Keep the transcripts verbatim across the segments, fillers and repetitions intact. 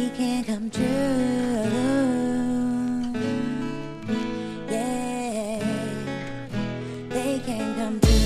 they can come true. Yeah, they can come true.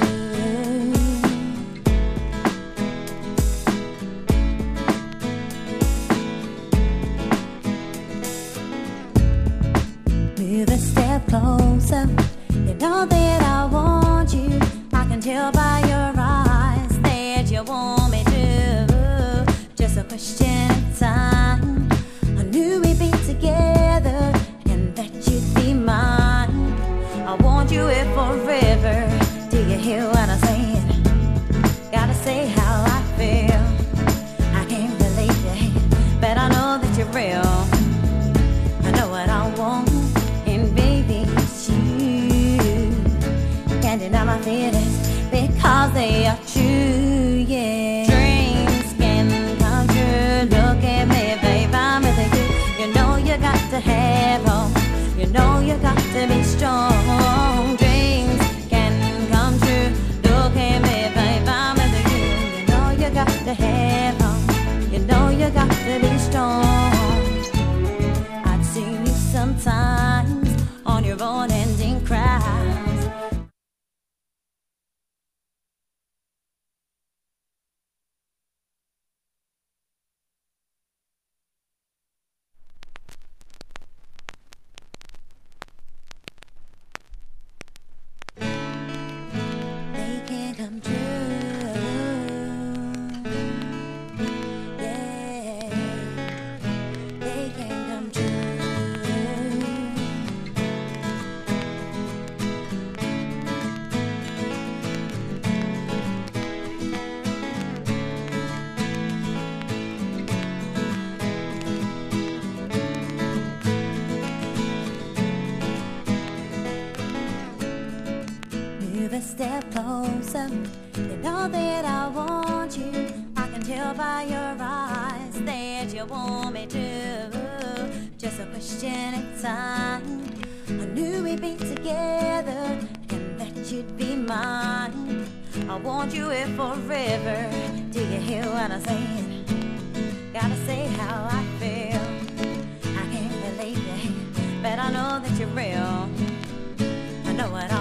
Move a step closer. You know that I want you. I can tell by your eyes that you want me to. Just a question of time. I knew we'd be together and that you'd be mine. I want you here forever. Do you hear what I'm saying? Gotta say how I feel. I can't believe it, but I know that you're real. I know what I want, and baby, it's you. Can't deny my feelings because they are true, yeah. Dreams can come true. Look at me, babe, I'm with you. You know you got to have hope. You know you got to be strong. Dreams can come true. Look at me, babe, I'm with you. You know you got to have hope. You know you got to be strong. I've seen you sometimes on your own ending cries. They can come true. Yeah, they can come true. Move a step closer. You know that I want you. I can tell by your eyes that you want me to. Just a question of time. I knew we'd be together and that you'd be mine. I want you here forever. Do you hear what I'm saying? Gotta say how I feel. I can't believe it, but I know that you're real. I know what I